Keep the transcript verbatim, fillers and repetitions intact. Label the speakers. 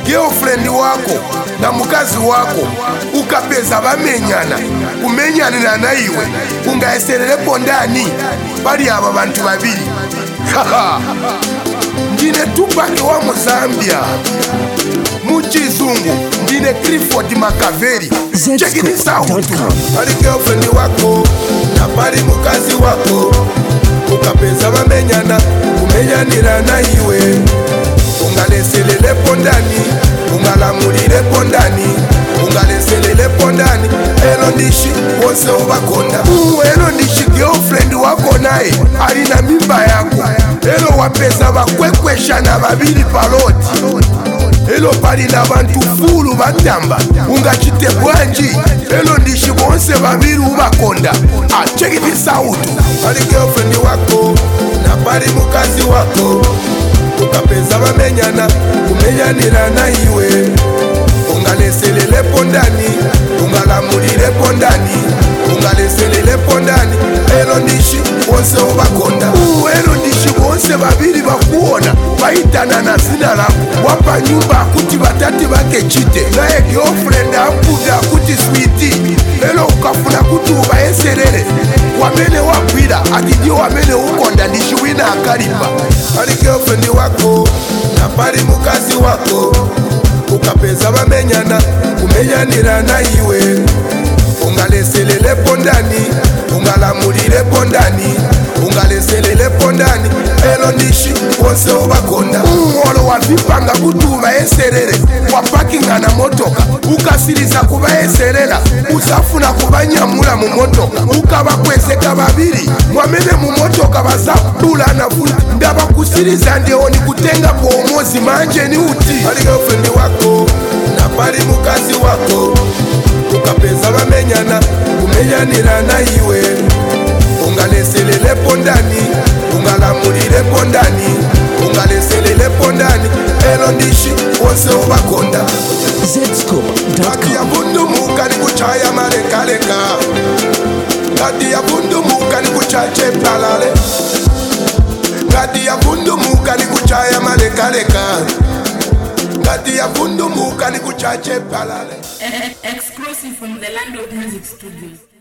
Speaker 1: girlfriend wako na mukazi wako ukapeza bamenyana kumenyanira na iwe ungaeserelepo ndani bali aba bantu babiri. Ndine Tupac wa Mozambia, muchizungu ndine Clifford Makaveri. Check this out. Bali girlfriend wako na bali mukazi wako ukapeza bamenyana kumenyanira na iwe ungaleselelepo ndani ungalamulilepo ndani ungaleselelepo ndani. Elo ndishi wose ubakonda. Elo ndishi girlfriend wako naye alina mimba yako. Elo wapeza bakwekweshana babili paloti. Elo pali na bantu fulu batamba ungachite bwanji. Elo ndishi bonse babili ubakonda. Ah, check this out. Bali girlfriend wako na bali mukazi wako ukapeza bamenyana kumenyanira na iwe ungaleselelepo ndani ungalamulilepo ndani ungaleselelepo ndani. Elo ndishi bonse ubakonda. Elo ndishi bonse babili bakuona baitana na zina lako wapa nyumba akuti batati bake chite naye girlfriend akuda akuti sweetie. Elo ukafuna kuti ubaeserere wamene wakwira atidio wamene ukonda ndishi wina akalimba. Bali girlfriend wako na bali mukazi wako ukapeza bamenyana kumenyanira na iwe ungaleselelepo ndani ungalamulilepo ndani ungaleselelepo ndani. Elo ndishi wose ubakonda. Olo wavipanga kuti ubaeserere wapakinga na motoka ukasiriza kubaeserera usafuna kubanyamula mu motoka ukabakwezeka babiri mwamene mu motoka bazabula na futi ndabakusiriza ndioni kutenga pomozi manje ni uti. Bali girlfriend wako na bali mukazi wako ukapeza bamenyana kumenyanira na iwe ungaleselelepo ndani ungalamulilepo ndani ungaleselelepo ndani. Elo ndishi wose ubakonda.
Speaker 2: Zscoop.com.
Speaker 1: Ya bundu muka ni kuchaya marekaleka. Ngati ya bundu muka ni kuchache palale. Ngati ya bundu muka ni kuchaya marekaleka. Ngati ya bundu muka ni kuchache palale.
Speaker 3: Exclusive from the Land of Music Studios.